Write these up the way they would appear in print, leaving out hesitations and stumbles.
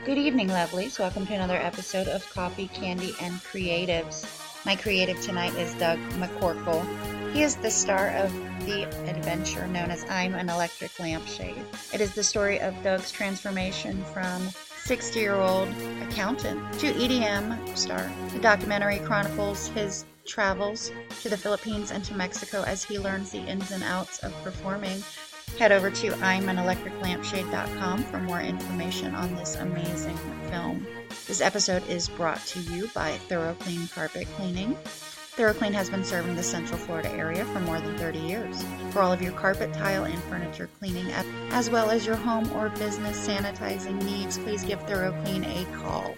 Good evening, lovelies. Welcome to another episode of Coffee, Candy, and Creatives. My creative tonight is Doug McCorkle. He is the star of the adventure known as I'm an Electric Lampshade. It is the story of Doug's transformation from 60-year-old accountant to EDM star. The documentary chronicles his travels to the Philippines and to Mexico as he learns the ins and outs of performing. Head over to I'mAnElectricLampshade.com for more information on this amazing film. This episode is brought to you by Thorough Clean Carpet Cleaning. Thorough Clean has been serving the Central Florida area for more than 30 years. For all of your carpet, tile, and furniture cleaning, as well as your home or business sanitizing needs, please give Thorough Clean a call.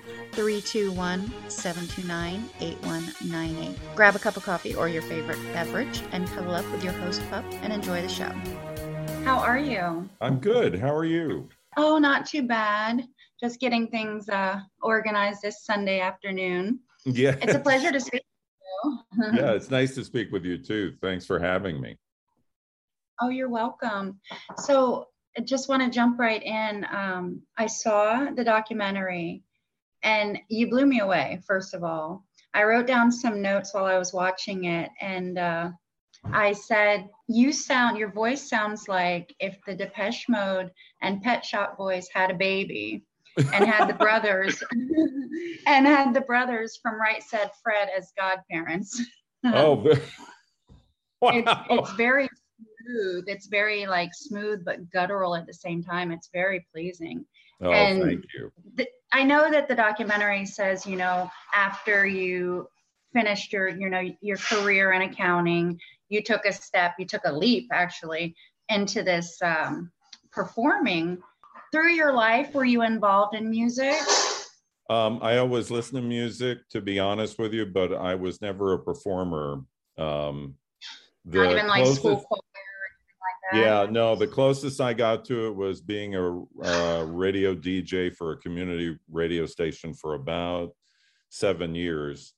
321-729-8198. Grab a cup of coffee or your favorite beverage and cuddle up with your host pup and enjoy the show. How are you? I'm good. How are you? Oh, not too bad. Just getting things organized this Sunday afternoon. Yeah. It's a pleasure to speak to you. Yeah, it's nice to speak with you too. Thanks for having me. Oh, you're welcome. So I just want to jump right in. I saw the documentary and you blew me away, first of all. I wrote down some notes while I was watching it, and I said, your voice sounds like if the Depeche Mode and Pet Shop Boys had a baby and had the brothers from Right Said Fred as godparents. Oh, wow. It's very smooth. It's very smooth, but guttural at the same time. It's very pleasing. Oh, and thank you. I know that the documentary says, after you finished your career in accounting, you took a leap actually into this performing. Through your life, were you involved in music? I always listen to music, to be honest with you, but I was never a performer. Not even school choir or anything like that? Yeah, no, the closest I got to it was being a radio DJ for a community radio station for about 7 years.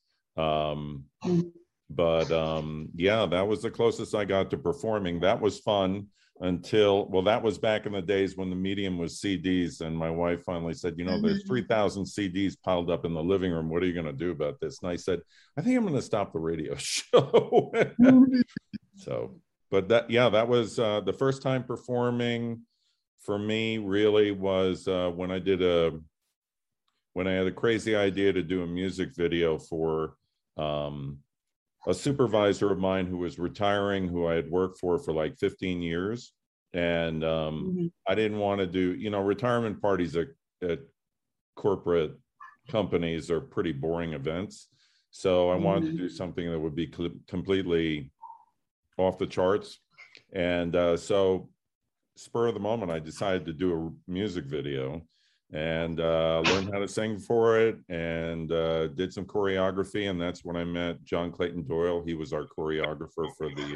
But yeah, that was the closest I got to performing. That was fun until, that was back in the days when the medium was CDs. And my wife finally said, there's 3,000 CDs piled up in the living room. What are you going to do about this? And I said, I think I'm going to stop the radio show. So, but that was the first time performing for me really was when I had a crazy idea to do a music video for a supervisor of mine who was retiring, who I had worked for like 15 years. And I didn't want to do, retirement parties at corporate companies are pretty boring events. So I wanted to do something that would be completely off the charts. And so spur of the moment, I decided to do a music video and learned how to sing for it, and did some choreography. And that's when I met John Clayton Doyle. He was our choreographer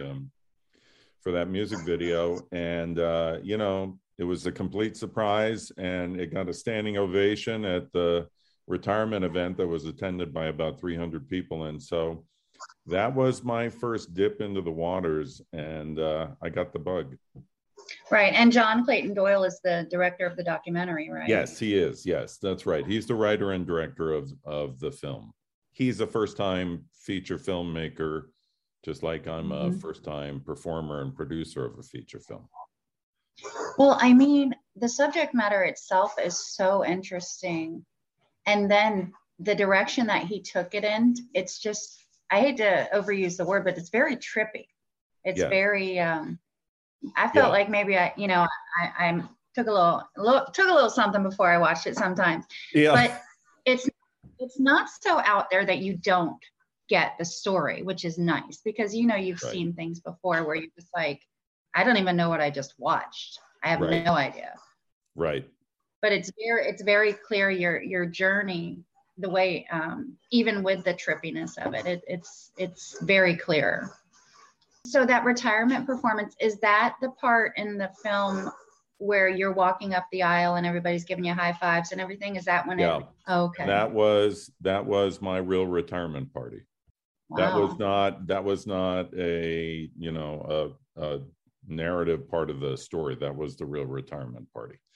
for that music video. And it was a complete surprise, and it got a standing ovation at the retirement event that was attended by about 300 people. And so that was my first dip into the waters, and I got the bug. Right. And John Clayton Doyle is the director of the documentary, right? Yes, he is. Yes, that's right. He's the writer and director of the film. He's a first-time feature filmmaker, just like I'm a first-time performer and producer of a feature film. Well, I mean, the subject matter itself is so interesting. And then the direction that he took it in, it's just, I hate to overuse the word, but it's very trippy. It's very... I felt like maybe I took a little something before I watched it sometimes. Yeah. But it's not so out there that you don't get the story, which is nice because you've seen things before where you're just like, I don't even know what I just watched. I have no idea. Right. But it's very clear your journey, the way even with the trippiness of it, it's very clear. So that retirement performance, is that the part in the film where you're walking up the aisle and everybody's giving you high fives and everything? Is that when okay. That was my real retirement party. Wow. That was not a narrative part of the story. That was the real retirement party.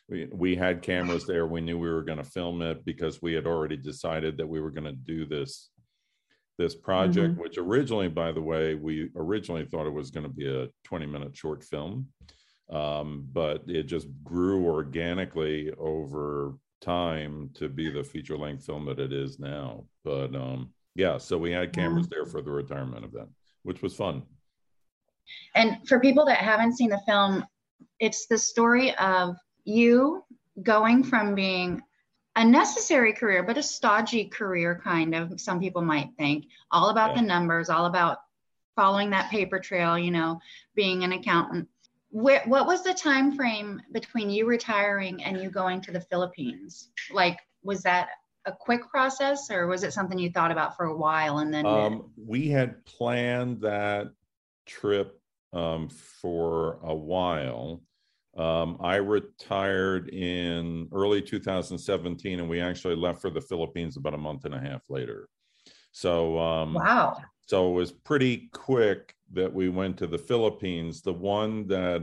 we had cameras there. We knew we were going to film it because we had already decided that we were going to do this project, which originally, by the way, we originally thought it was going to be a 20-minute short film. But it just grew organically over time to be the feature-length film that it is now. But yeah, so we had cameras there for the retirement event, which was fun. And for people that haven't seen the film, it's the story of you going from being a necessary career, but a stodgy career, kind of, some people might think, all about the numbers, all about following that paper trail, you know, being an accountant. What was the time frame between you retiring and you going to the Philippines? Like, was that a quick process, or was it something you thought about for a while and then we had planned that trip for a while. I retired in early 2017, and we actually left for the Philippines about a month and a half later. So wow. So it was pretty quick that we went to the Philippines. The one that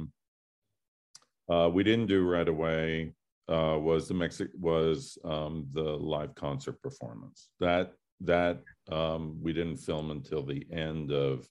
we didn't do right away was the live concert performance. That we didn't film until the end of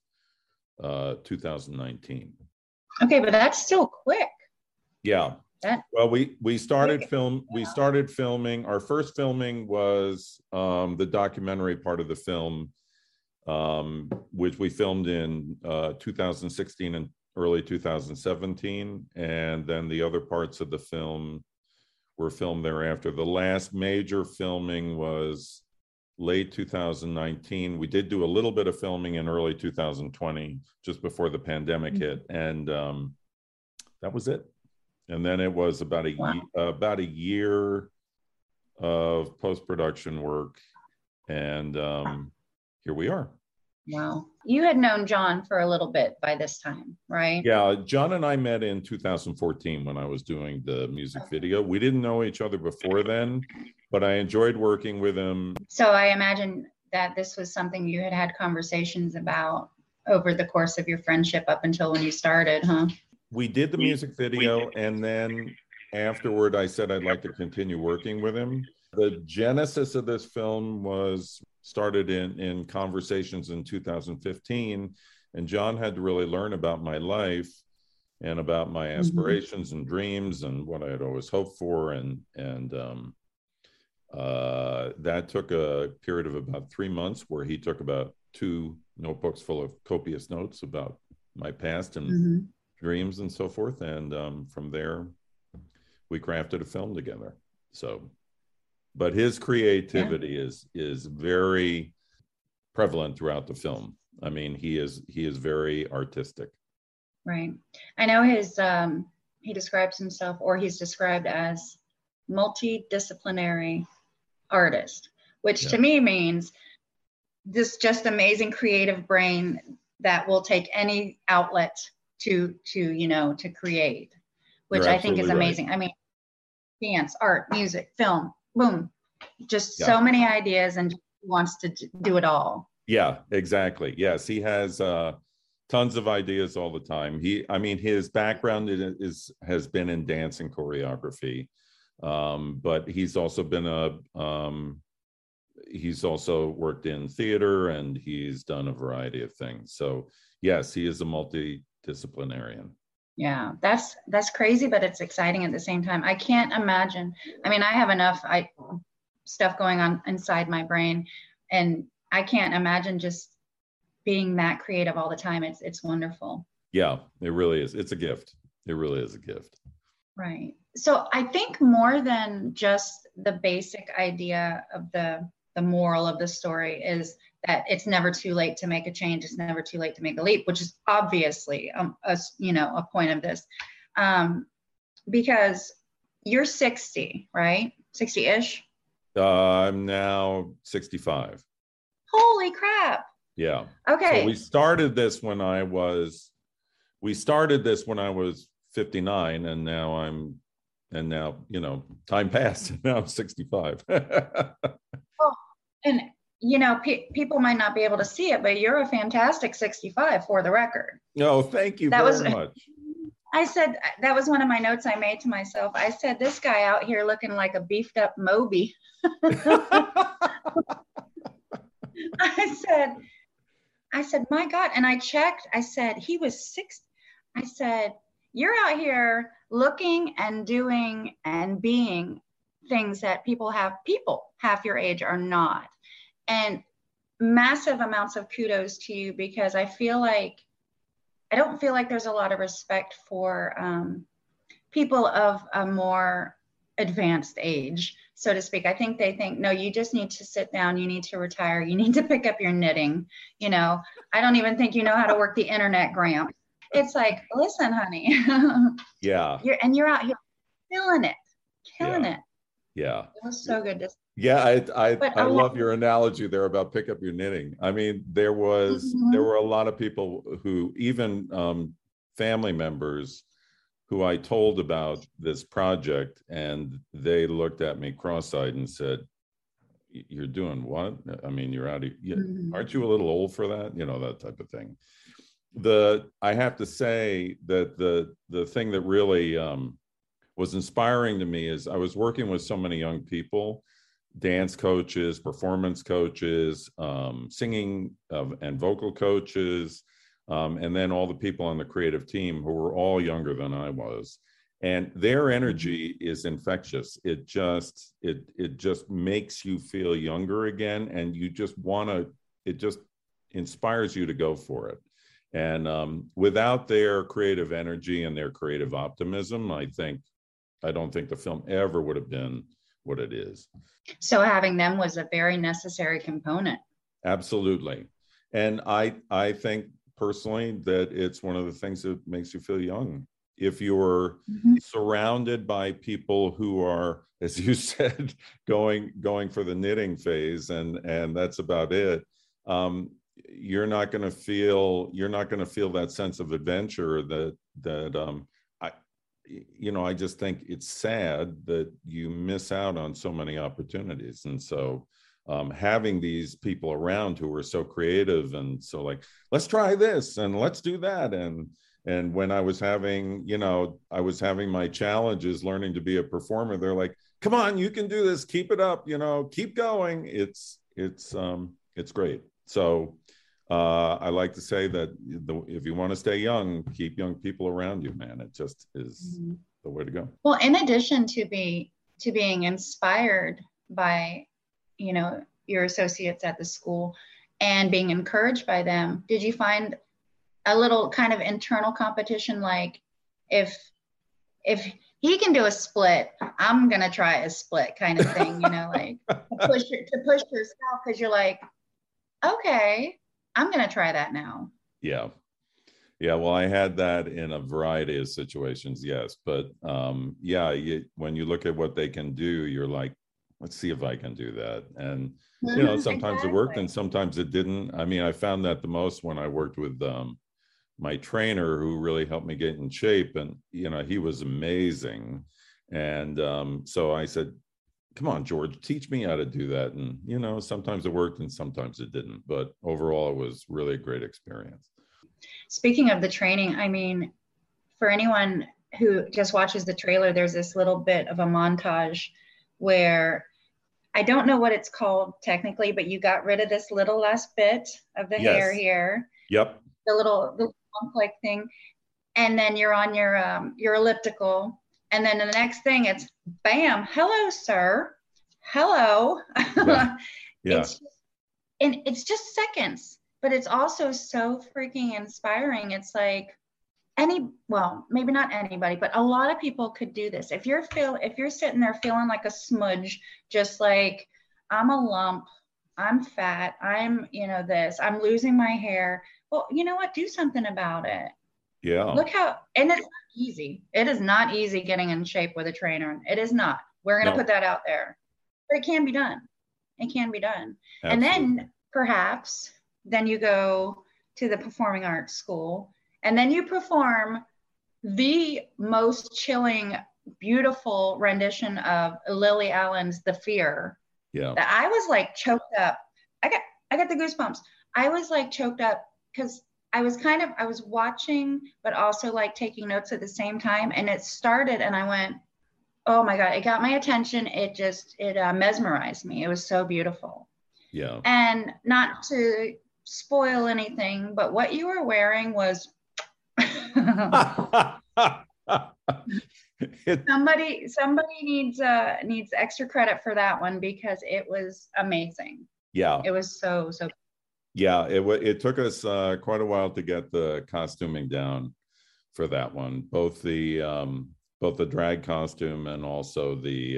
2019. Okay, but that's still quick. Yeah. Well, we started filming. Our first filming was the documentary part of the film, which we filmed in 2016 and early 2017, and then the other parts of the film were filmed thereafter. The last major filming was late 2019. We did do a little bit of filming in early 2020, just before the pandemic hit, and that was it. And then it was about a year of post-production work, and here we are. Wow. You had known John for a little bit by this time, right? Yeah, John and I met in 2014 when I was doing the music video. We didn't know each other before then, but I enjoyed working with him. So I imagine that this was something you had conversations about over the course of your friendship up until when you started, huh? We did the music video, and then afterward I said I'd like to continue working with him. The genesis of this film started in conversations in 2015, and John had to really learn about my life and about my aspirations and dreams and what I had always hoped for, and that took a period of about 3 months where he took about 2 notebooks full of copious notes about my past and dreams and so forth, and from there we crafted a film together. So, but his creativity is very prevalent throughout the film. I mean, he is very artistic. Right. I know he describes himself, or he's described as multidisciplinary artist, which to me means this just amazing creative brain that will take any outlet to create, which I think is amazing. Right. I mean, dance, art, music, film, boom, just so many ideas, and wants to do it all. Yeah, exactly. Yes, he has tons of ideas all the time. His background has been in dance and choreography, but he's also worked in theater, and he's done a variety of things. So yes, he is a multidisciplinarian. Yeah, that's crazy, but it's exciting at the same time. I can't imagine. I mean, I have enough stuff going on inside my brain, and I can't imagine just being that creative all the time. It's wonderful. Yeah, it really is. It's a gift. It really is a gift. Right. So I think more than just the basic idea of the moral of the story is that it's never too late to make a change. It's never too late to make a leap, which is obviously a point of this, because you're 60, right? 60-ish. I'm now 65. Holy crap. Yeah. Okay. So we started this when I was 59, and now time passed, and now I'm 65. Well, and people might not be able to see it, but you're a fantastic 65, for the record. No, thank you very much. I said, that was one of my notes I made to myself. I said, this guy out here looking like a beefed up Moby. I said, my God. And I checked, I said, he was 6. I said, you're out here looking and doing and being things that people half your age are not. And massive amounts of kudos to you, because I don't feel like there's a lot of respect for people of a more advanced age, so to speak. I think they think, no, you just need to sit down, you need to retire, you need to pick up your knitting. I don't even think you know how to work the internet, Gramps. It's like, listen, honey. Yeah. You're out here killing it. Yeah. It was so good to see. Yeah, I love your analogy there about pick up your knitting. I mean, there were a lot of people who, even family members, who I told about this project, and they looked at me cross-eyed and said, "You're doing what? I mean, you're out of, aren't you a little old for that?" That type of thing. I have to say that the thing that really was inspiring to me is I was working with so many young people, dance coaches, performance coaches, singing and vocal coaches, and then all the people on the creative team who were all younger than I was. And their energy is infectious. It just makes you feel younger again, and you just it just inspires you to go for it. And without their creative energy and their creative optimism, I don't think the film ever would have been what it is. So having them was a very necessary component. Absolutely. And I think personally that it's one of the things that makes you feel young. If you're surrounded by people who are, as you said, going for the knitting phase, and that's about it, you're not going to feel that sense of adventure that I just think it's sad that you miss out on so many opportunities. And so having these people around who are so creative and so like, let's try this and let's do that. And when I was having my challenges learning to be a performer, they're like, come on, you can do this, keep it up, keep going. It's great. So I like to say that if you want to stay young, keep young people around you, man. It just is the way to go. Well, in addition to being inspired by, your associates at the school and being encouraged by them, did you find a little kind of internal competition? Like if he can do a split, I'm going to try a split kind of thing, like to push yourself, because you're like, okay, I'm going to try that now. Yeah. Well, I had that in a variety of situations. Yes. But when you look at what they can do, you're like, let's see if I can do that. And, sometimes it worked and sometimes it didn't. I mean, I found that the most when I worked with my trainer, who really helped me get in shape, and, he was amazing. And so I said, come on, George, teach me how to do that. And, sometimes it worked and sometimes it didn't, but overall it was really a great experience. Speaking of the training, I mean, for anyone who just watches the trailer, there's this little bit of a montage where I don't know what it's called technically, but you got rid of this little last bit of the hair here. Yep. The little lump-like thing. And then you're on your elliptical. And then the next thing, it's bam, hello, sir. Hello. Yeah. It's just seconds, but it's also so freaking inspiring. It's like maybe not anybody, but a lot of people could do this. If you're sitting there feeling like a smudge, just like, I'm a lump, I'm fat, I'm, this, I'm losing my hair. Well, you know what? Do something about it. Yeah. Look and it's not easy. It is not easy getting in shape with a trainer. It is not. We're going to put that out there. But it can be done. It can be done. Absolutely. And then perhaps you go to the performing arts school and then you perform the most chilling, beautiful rendition of Lily Allen's The Fear. Yeah. That I was like choked up. I got the goosebumps. I was like choked up because I was watching, but also like taking notes at the same time. And it started and I went, oh my God, it got my attention. It mesmerized me. It was so beautiful. Yeah. And not to spoil anything, but what you were wearing was somebody needs extra credit for that one because it was amazing. Yeah. It was so yeah, it took us quite a while to get the costuming down for that one, both the drag costume and also the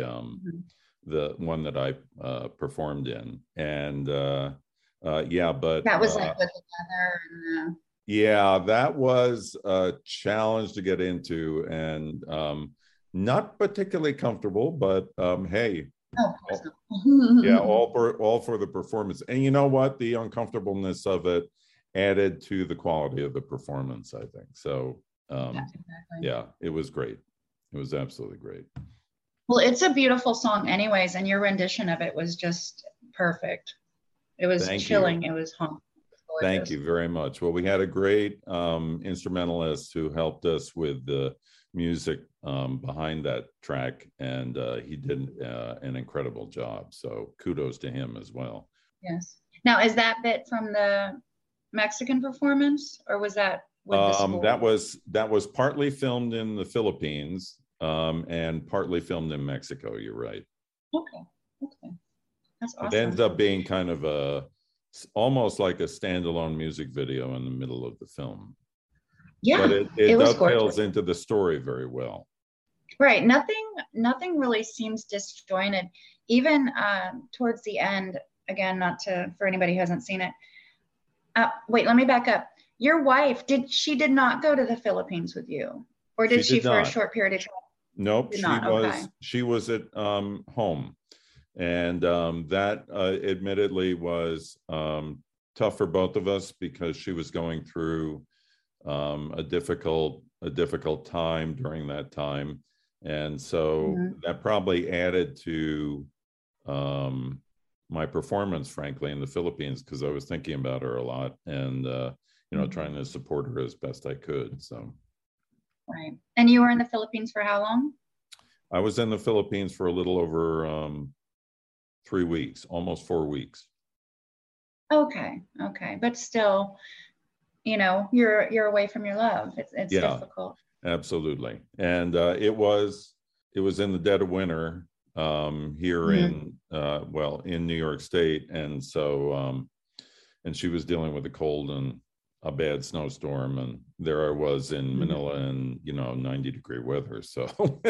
one that I performed in. And yeah, but that was like put together and yeah, that was a challenge to get into, and not particularly comfortable, but hey, yeah, all for the performance. And you know what? The uncomfortableness of it added to the quality of the performance, I think. So exactly. Yeah, it was great. It was absolutely great. Well, it's a beautiful song anyways, and your rendition of it was just perfect. It was chilling. It was haunting. Thank you very much. Well, we had a great instrumentalist who helped us with the music behind that track, and he did an incredible job. So kudos to him as well. Yes. Now, is that bit from the Mexican performance, or was that with the school? That was partly filmed in the Philippines and partly filmed in Mexico. You're right. Okay. That's awesome. It ends up being kind of almost like a standalone music video in the middle of the film. Yeah, but it dovetails into the story very well. Right. Nothing really seems disjointed. Even towards the end, again, for anybody who hasn't seen it. Wait, let me back up. Your wife, did not go to the Philippines with you? Or did she for a short period of time? Nope, she was at home. And that admittedly was tough for both of us because she was going through a difficult time during that time. And so that probably added to my performance, frankly, in the Philippines, because I was thinking about her a lot and, trying to support her as best I could. So. Right. And you were in the Philippines for how long? I was in the Philippines for a little over 3 weeks, almost 4 weeks. Okay. But still, you're away from your love. It's difficult. Absolutely. And it was in the dead of winter here in New York State. And so, and she was dealing with a cold and a bad snowstorm. And there I was in Manila in, 90-degree weather. So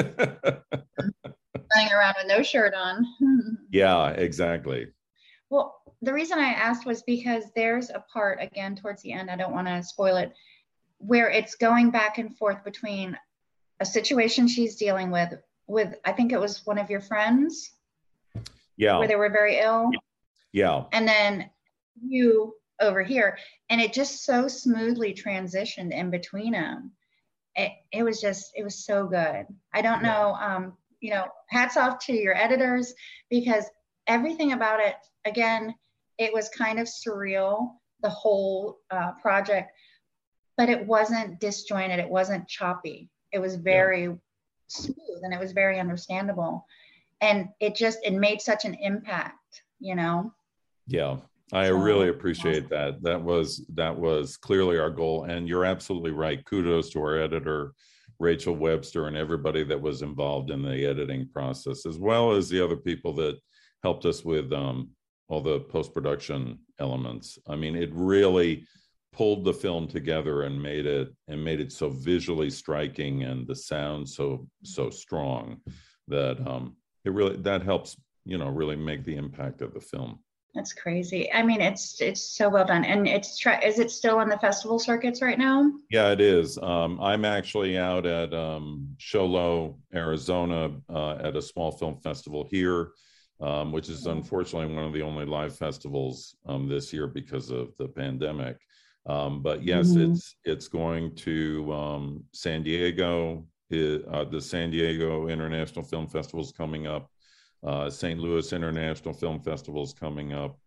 running around with no shirt on. Yeah, exactly. Well, the reason I asked was because there's a part, again, towards the end, I don't want to spoil it, where it's going back and forth between a situation she's dealing with, I think it was one of your friends. Yeah. Where they were very ill. Yeah. And then you over here. And it just so smoothly transitioned in between them. It was so good. I don't know, hats off to your editors, because everything about it, again, it was kind of surreal, the whole project, but it wasn't disjointed. It wasn't choppy. It was very smooth and it was very understandable. And it made such an impact, Yeah, I really appreciate that. That was clearly our goal. And you're absolutely right. Kudos to our editor, Rachel Webster, and everybody that was involved in the editing process, as well as the other people that helped us with all the post-production elements. I mean, it really pulled the film together and made it so visually striking and the sound so strong that that helps, really make the impact of the film. That's crazy. I mean, it's so well done. And is it still on the festival circuits right now? Yeah, it is. I'm actually out at Show Low, Arizona, at a small film festival here, which is unfortunately one of the only live festivals this year because of the pandemic. But yes, it's going to San Diego. The San Diego International Film Festival is coming up. St. Louis International Film Festival is coming up.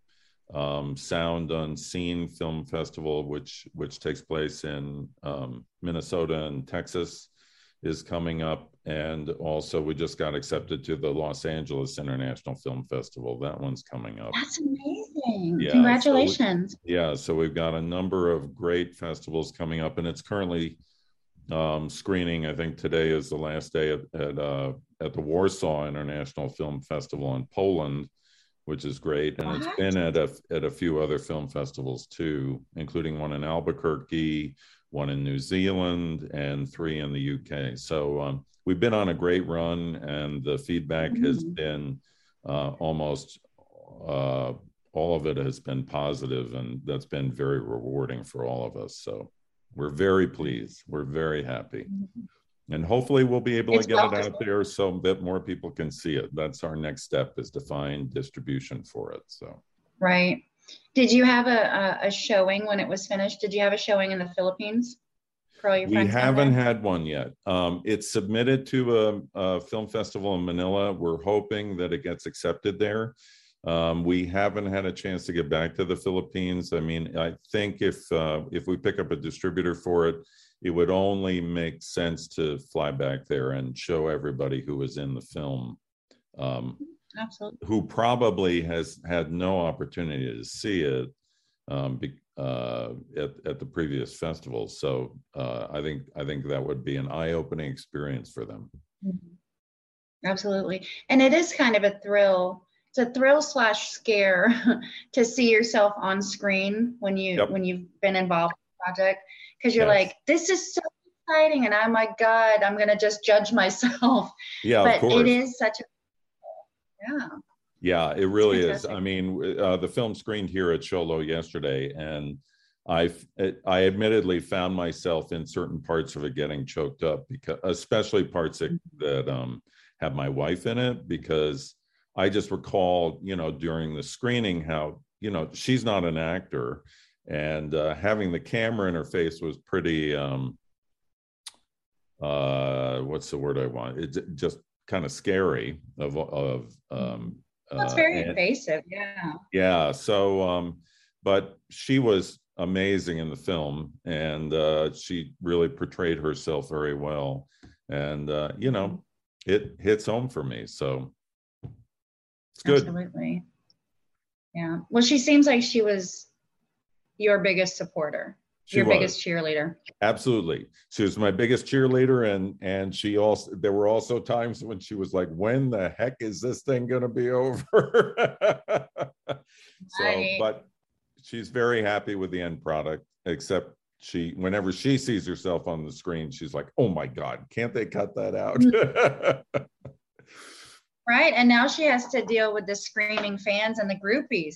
Sound Unseen Film Festival, which takes place in Minnesota and Texas, is coming up. And also we just got accepted to the Los Angeles International Film Festival. That one's coming up. That's amazing. Yeah, Congratulations. So we've got a number of great festivals coming up, and it's currently screening. I think today is the last day at the Warsaw International Film Festival in Poland, which is great. And it's been at a few other film festivals too, including one in Albuquerque, one in New Zealand, and 3 in the UK. So we've been on a great run, and the feedback has been almost all of it has been positive, and that's been very rewarding for all of us. So we're very pleased. We're very happy. And hopefully we'll be able to get it out there so that more people can see it. That's our next step, is to find distribution for it. So. Right. Did you have a showing when it was finished? Did you have a showing in the Philippines for all your friends? We haven't had one yet. It's submitted to a film festival in Manila. We're hoping that it gets accepted there. We haven't had a chance to get back to the Philippines. I mean, I think if we pick up a distributor for it, it would only make sense to fly back there and show everybody who was in the film, absolutely, who probably has had no opportunity to see it at the previous festivals. So I think that would be an eye-opening experience for them. Absolutely, and it is kind of a thrill. It's a thrill / scare to see yourself on screen when you've been involved in the project, because you're like, this is so exciting, and I'm like, God, I'm gonna just judge myself. Yeah, but of course. It is such a Yeah, it really is. I mean, the film screened here at Xolo yesterday, and I admittedly found myself in certain parts of it getting choked up, because especially parts that have my wife in it, because I just recall, during the screening how, she's not an actor, and having the camera in her face was pretty, what's the word I want? It's just kind of scary it's very invasive. Yeah. Yeah. So, but she was amazing in the film, and she really portrayed herself very well. And, it hits home for me. So it's good. Absolutely. Yeah. Well, she seems like she was your biggest supporter, biggest cheerleader. Absolutely. She was my biggest cheerleader. And there were also times when she was like, when the heck is this thing going to be over? But she's very happy with the end product, except whenever she sees herself on the screen, she's like, oh my God, can't they cut that out? Right. And now she has to deal with the screaming fans and the groupies,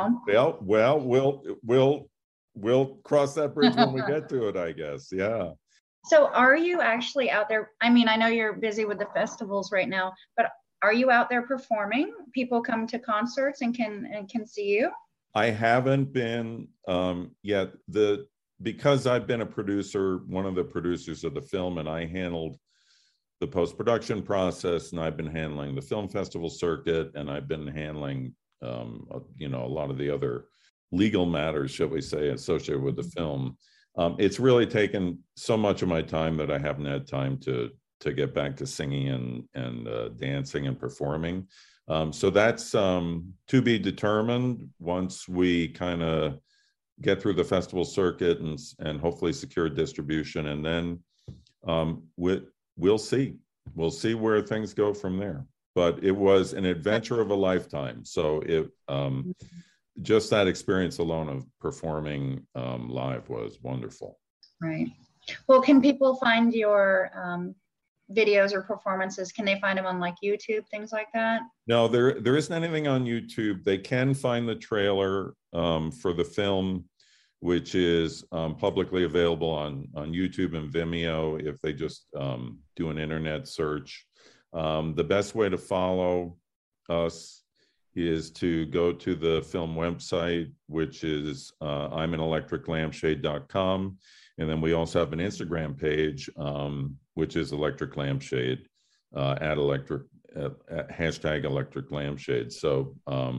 Well, we'll cross that bridge when we get to it, I guess. Yeah. So are you actually out there? I mean, I know you're busy with the festivals right now, but are you out there performing? People come to concerts and can see you? I haven't been yet. Because I've been a producer, one of the producers of the film, and I handled the post-production process, and I've been handling the film festival circuit, and I've been handling a lot of the other legal matters, shall we say, associated with the film. It's really taken so much of my time that I haven't had time to get back to singing and dancing and performing. So that's to be determined once we kind of get through the festival circuit and hopefully secure distribution, and then we'll see where things go from there. But it was an adventure of a lifetime. So it just that experience alone of performing live was wonderful. Right. Well, can people find your videos or performances? Can they find them on like YouTube, things like that? No, there isn't anything on YouTube. They can find the trailer for the film, which is publicly available on YouTube and Vimeo if they just do an internet search. The best way to follow us is to go to the film website, which is I'mAnElectricLampshade.com. And then we also have an Instagram page, which is Electric Lampshade, #Electric Lampshade. So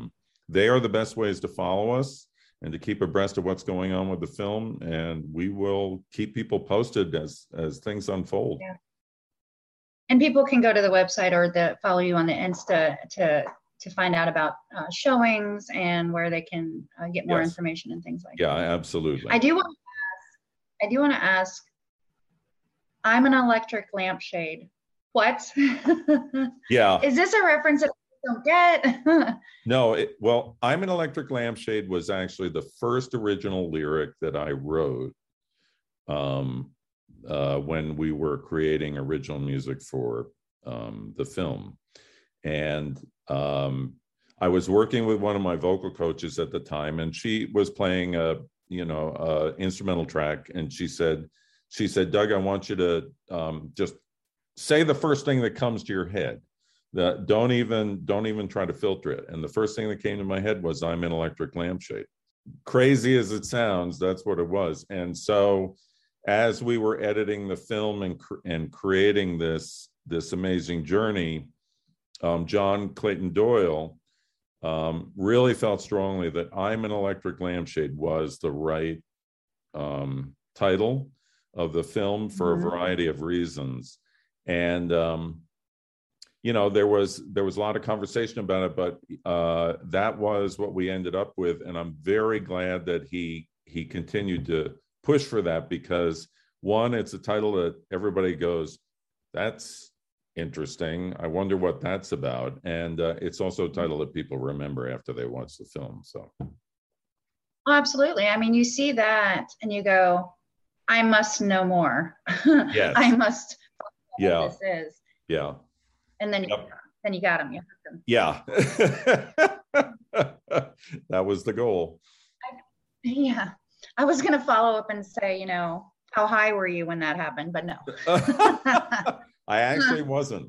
they are the best ways to follow us and to keep abreast of what's going on with the film. And we will keep people posted as things unfold. Yeah. And people can go to the website or follow you on the Insta to find out about showings and where they can get more information and things like that. Yeah, absolutely. I do want to ask, I'm an electric lampshade. What? Yeah. Is this a reference that I don't get? No, well, I'm an electric lampshade was actually the first original lyric that I wrote when we were creating original music for the film. And I was working with one of my vocal coaches at the time, and she was playing a instrumental track, and she said, Doug, I want you to just say the first thing that comes to your head. Don't even try to filter it. And the first thing that came to my head was, I'm an electric lampshade. Crazy as it sounds, that's what it was. And so as we were editing the film and creating this amazing journey, John Clayton Doyle really felt strongly that I'm an electric lampshade was the right title of the film for a variety of reasons. And there was a lot of conversation about it, but that was what we ended up with. And I'm very glad that he continued to push for that, because one, it's a title that everybody goes, that's interesting, I wonder what that's about. And it's also a title that people remember after they watch the film. So absolutely. I mean, you see that and you go, I must know more. Yes. I must know what this is. Yeah. And then you got him. You hooked him. Yeah. That was the goal. Yeah. I was going to follow up and say, how high were you when that happened? But no. I actually wasn't.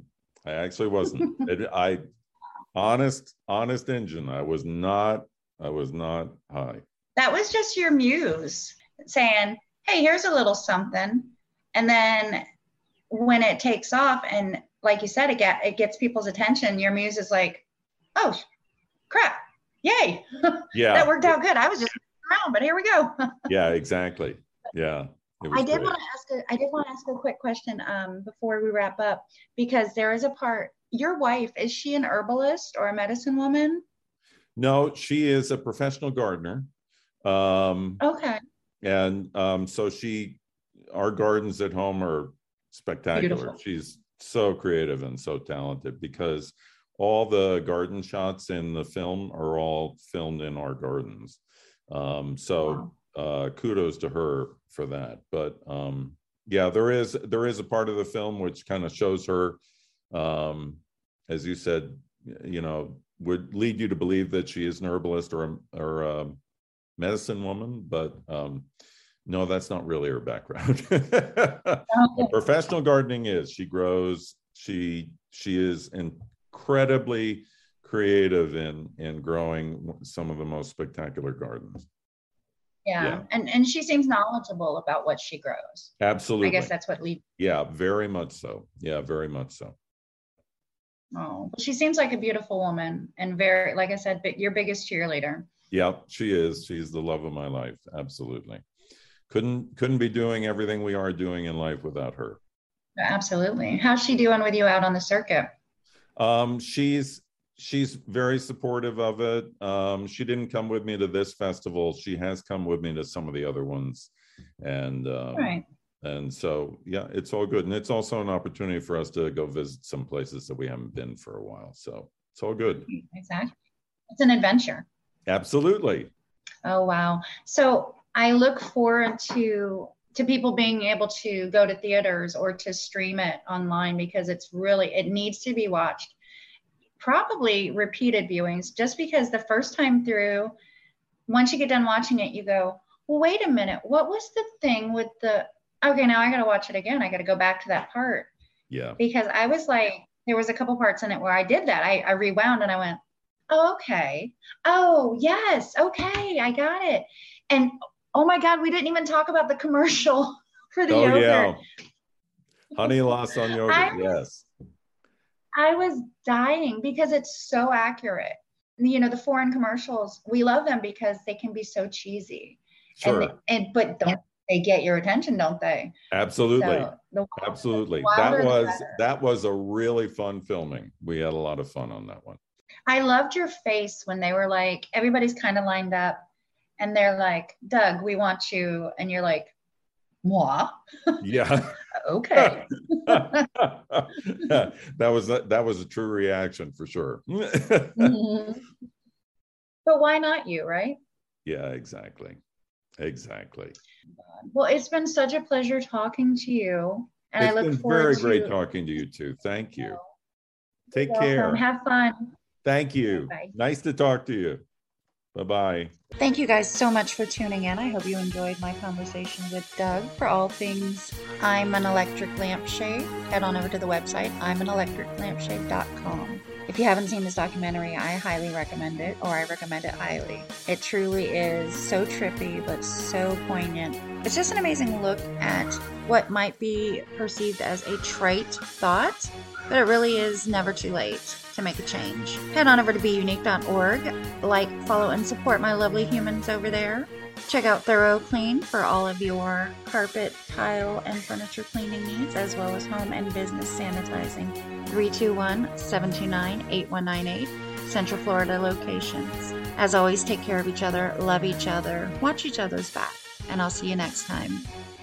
Honest engine. I was not high. That was just your muse saying, hey, here's a little something. And then when it takes off, and like you said, it gets people's attention, your muse is like, oh, crap. Yay. Yeah. That worked out good. I was just around, but here we go. Yeah, exactly. Yeah. I did want to ask a quick question before we wrap up, because there is a part, your wife, is she an herbalist or a medicine woman? No, she is a professional gardener. Okay. And so our gardens at home are spectacular. Beautiful. She's so creative and so talented, because all the garden shots in the film are all filmed in our gardens. Wow. Kudos to her for that. But yeah, there is a part of the film which kind of shows her, as you said, would lead you to believe that she is an herbalist or a medicine woman, but no, that's not really her background. Professional gardening is. She grows. She is incredibly creative in growing some of the most spectacular gardens. Yeah. And she seems knowledgeable about what she grows. Absolutely. I guess that's what leads. Yeah, very much so. Yeah, very much so. Oh, she seems like a beautiful woman, and very, like I said, your biggest cheerleader. Yeah, she is. She's the love of my life. Absolutely. Couldn't be doing everything we are doing in life without her. Absolutely. How's she doing with you out on the circuit? She's very supportive of it. She didn't come with me to this festival. She has come with me to some of the other ones. And right. And so, yeah, it's all good. And it's also an opportunity for us to go visit some places that we haven't been for a while. So it's all good. Exactly. It's an adventure. Absolutely. Oh, wow. So I look forward to people being able to go to theaters or to stream it online, because it needs to be watched. Probably repeated viewings, just because the first time through, once you get done watching it, you go, well, wait a minute, what was the thing with okay, now I got to watch it again. I got to go back to that part. Yeah. Because I was like, there was a couple parts in it where I did that. I rewound and I went, oh, okay. Oh, yes. Okay. I got it. And oh my God, we didn't even talk about the commercial for the yogurt. Yeah. Honey Lawson yogurt. Yes. I was dying because it's so accurate. the foreign commercials, we love them because they can be so cheesy. Sure. But don't they get your attention, don't they? Absolutely. So Absolutely. That was a really fun filming. We had a lot of fun on that one. I loved your face when they were like, everybody's kind of lined up and they're like, Doug, we want you. And you're like, moi? Yeah. Okay. That was a true reaction for sure. Mm-hmm. But why not you, right? Yeah, exactly. Well, it's been such a pleasure talking to you. And I look forward to very great talking to you too. Thank you. Take care. Have fun. Thank you. Bye. Nice to talk to you. Bye-bye. Thank you guys so much for tuning in. I hope you enjoyed my conversation with Doug. For all things I'm an Electric Lampshade, head on over to the website, I'mAnElectricLampshade.com. If you haven't seen this documentary, I highly recommend it, or I recommend it highly. It truly is so trippy, but so poignant. It's just an amazing look at what might be perceived as a trite thought, but it really is never too late to make a change. Head on over to beunique.org, like, follow, and support my lovely humans over there. Check out Thorough Clean for all of your carpet, tile, and furniture cleaning needs, as well as home and business sanitizing. 321-729-8198, Central Florida locations. As always, take care of each other, love each other, watch each other's back, and I'll see you next time.